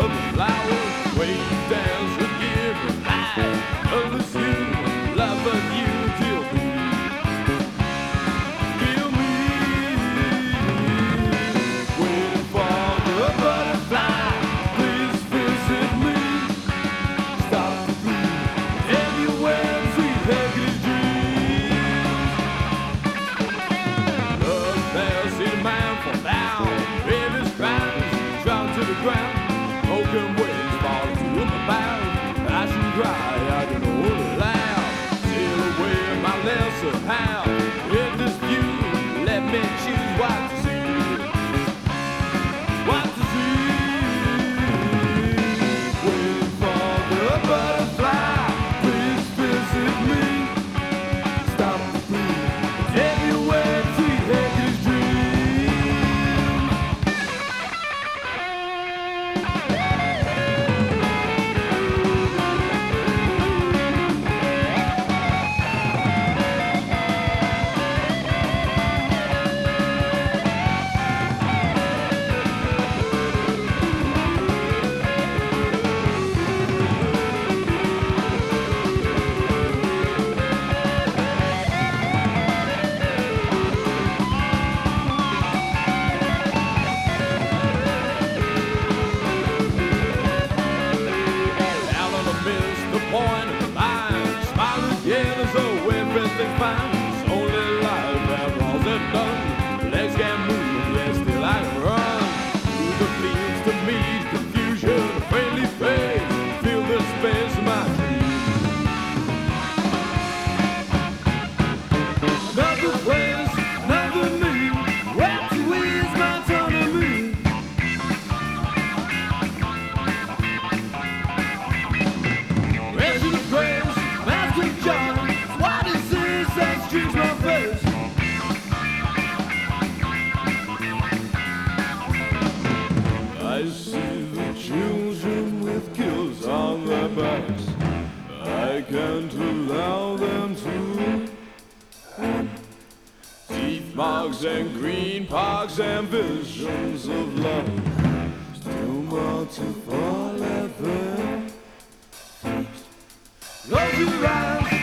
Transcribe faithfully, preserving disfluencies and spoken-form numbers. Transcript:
of the flowers, way you dance would give goodbye. Love you, loving you till me, kill me. Waiting for the butterfly, please visit me. Stop the breeze, everywhere sweet Hector's dreams. Love there, see the man fall down, baby's cries, drown to the ground. Broken waves fall to my bow. I should cry, I can hold it loud. Sail away my lesser how. In this view, let me choose what to see. What to see. Waiting for the butterfly, please visit me. Stop the breeze, everywhere sweet Hector's dreams. Point of the line, smile again as though everything's fine. It's only life after all's said done. Legs can't move, yet still I can run. Through the fields to meet confusion, a friendly face, feel the space of my dreams. Another place, another me, where to ease my autonomy. Resident grace, master John, what is this that streaks my face? I see the children with kills on their backs. I can't allow them to. Teeth marks and green parks and visions of love, still more to fall at them. Close your eyes.